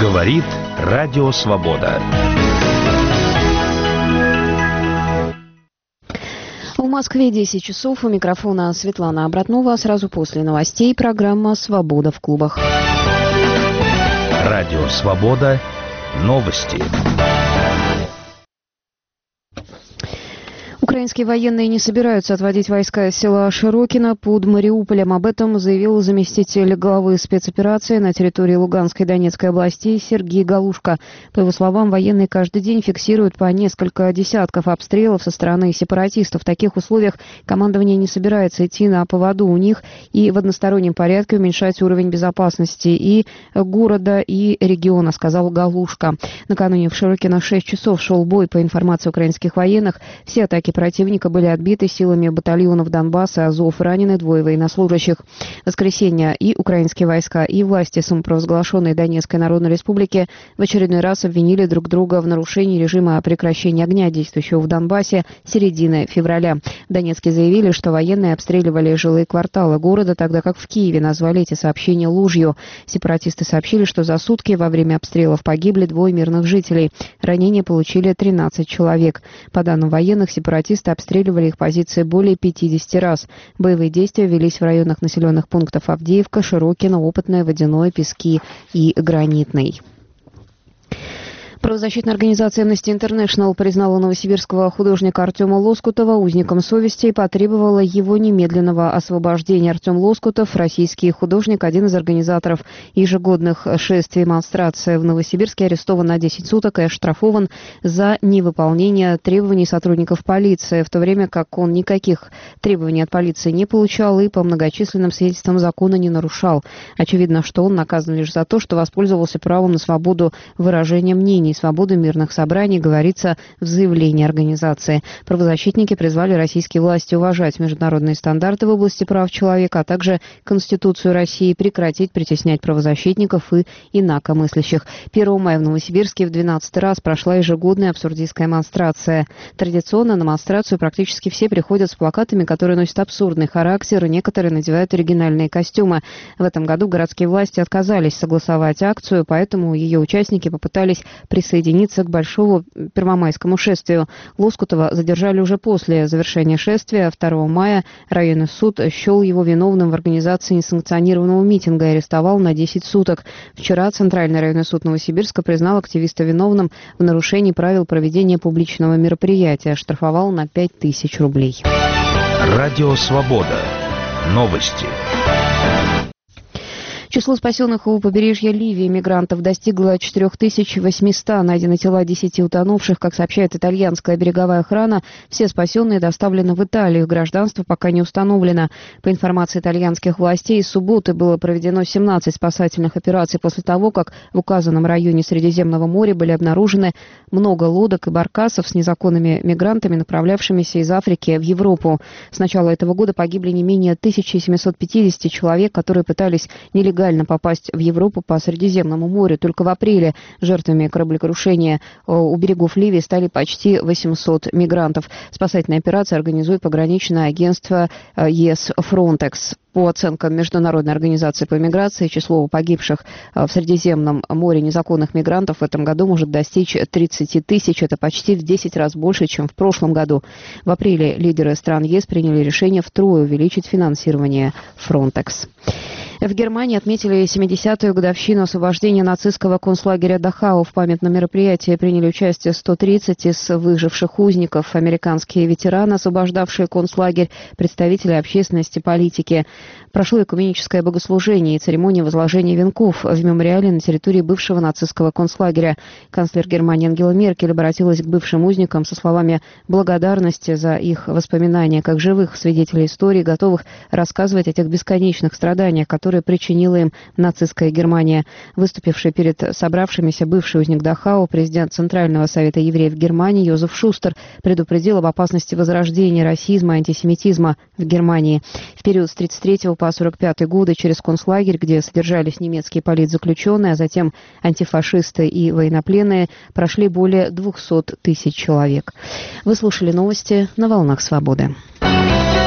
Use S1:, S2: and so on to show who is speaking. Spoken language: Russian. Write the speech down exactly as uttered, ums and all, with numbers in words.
S1: Говорит Радио Свобода.
S2: В Москве десять часов. У микрофона Светлана Обратнова. Сразу после новостей программа «Свобода в клубах».
S1: Радио Свобода. Новости.
S2: Украинские военные не собираются отводить войска из села Широкино под Мариуполем. Об этом заявил заместитель главы спецоперации на территории Луганской и Донецкой областей Сергей Галушко. По его словам, военные каждый день фиксируют по несколько десятков обстрелов со стороны сепаратистов. В таких условиях командование не собирается идти на поводу у них и в одностороннем порядке уменьшать уровень безопасности и города, и региона, сказал Галушко. Накануне в Широкино шесть часов шел бой. По информации украинских военных, все атаки противника были отбиты силами батальонов Донбасса, Азов, ранены двое военнослужащих. В воскресенье и украинские войска, и власти самопровозглашенной Донецкой Народной Республики в очередной раз обвинили друг друга в нарушении режима прекращения огня, действующего в Донбассе с середины февраля. В Донецке заявили, что военные обстреливали жилые кварталы города, тогда как в Киеве назвали эти сообщения ложью. Сепаратисты сообщили, что за сутки во время обстрелов погибли двое мирных жителей. Ранения получили тринадцать человек. По данным военных, сепаратисты обстреливали их позиции более пятидесяти раз. Боевые действия велись в районах населенных пунктов Авдеевка, Широкино, Опытное, Водяное, Пески и Гранитный. Правозащитная организация Amnesty International признала новосибирского художника Артема Лоскутова узником совести и потребовала его немедленного освобождения. Артем Лоскутов, российский художник, один из организаторов ежегодных шествий и демонстраций в Новосибирске, арестован на десять суток и оштрафован за невыполнение требований сотрудников полиции, в то время как он никаких требований от полиции не получал и по многочисленным свидетельствам закона не нарушал. Очевидно, что он наказан лишь за то, что воспользовался правом на свободу выражения мнений, свободу мирных собраний, говорится в заявлении организации. Правозащитники призвали российские власти уважать международные стандарты в области прав человека, а также Конституцию России, прекратить притеснять правозащитников и инакомыслящих. первого мая в Новосибирске в двенадцатый раз прошла ежегодная абсурдистская демонстрация. Традиционно на демонстрацию практически все приходят с плакатами, которые носят абсурдный характер, и некоторые надевают оригинальные костюмы. В этом году городские власти отказались согласовать акцию, поэтому ее участники попытались присоединиться к большому первомайскому шествию. Лоскутова задержали уже после завершения шествия. второго мая районный суд счел его виновным в организации несанкционированного митинга и арестовал на десять суток. Вчера Центральный районный суд Новосибирска признал активиста виновным в нарушении правил проведения публичного мероприятия, оштрафовал на пять тысяч рублей.
S1: Радио Свобода. Новости.
S2: Число спасенных у побережья Ливии мигрантов достигло четыре тысячи восемьсот. Найдены тела десяти утонувших. Как сообщает итальянская береговая охрана, все спасенные доставлены в Италию. Их гражданство пока не установлено. По информации итальянских властей, с субботы было проведено семнадцать спасательных операций после того, как в указанном районе Средиземного моря были обнаружены много лодок и баркасов с незаконными мигрантами, направлявшимися из Африки в Европу. С начала этого года погибли не менее тысячи семисот пятидесяти человек, которые пытались нелегально попасть в Европу по Средиземному морю. Только в апреле жертвами кораблекрушения у берегов Ливии стали почти восемьсот мигрантов. Спасательные операции организует пограничное агентство ЕС Frontex. По оценкам Международной организации по миграции, число погибших в Средиземном море незаконных мигрантов в этом году может достичь тридцати тысяч. Это почти в десять раз больше, чем в прошлом году. В апреле лидеры стран ЕС приняли решение втрое увеличить финансирование Frontex. В Германии отметили семидесятую годовщину освобождения нацистского концлагеря Дахау. В памятном мероприятии приняли участие сто тридцать из выживших узников, американские ветераны, освобождавшие концлагерь, представители общественности, политики. Прошло экуменическое богослужение и церемония возложения венков в мемориале на территории бывшего нацистского концлагеря. Канцлер Германии Ангела Меркель обратилась к бывшим узникам со словами благодарности за их воспоминания, как живых свидетелей истории, готовых рассказывать о тех бесконечных страданиях, которые причинила им нацистская Германия. Выступивший перед собравшимися бывший узник Дахау, президент Центрального совета евреев Германии Йозеф Шустер предупредил об опасности возрождения расизма и антисемитизма в Германии. В период с тридцать третьего по сорок пятый годы через концлагерь, где содержались немецкие политзаключенные, а затем антифашисты и военнопленные, прошли более двухсот тысяч человек. Вы слушали новости на «Волнах Свободы».